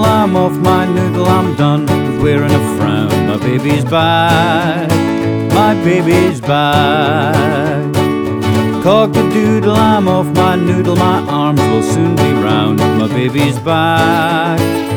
I'm off my noodle, I'm done with wearing a frown. My baby's back, my baby's back. Cock-a-doodle, I'm off my noodle, my arms will soon be round. My baby's back,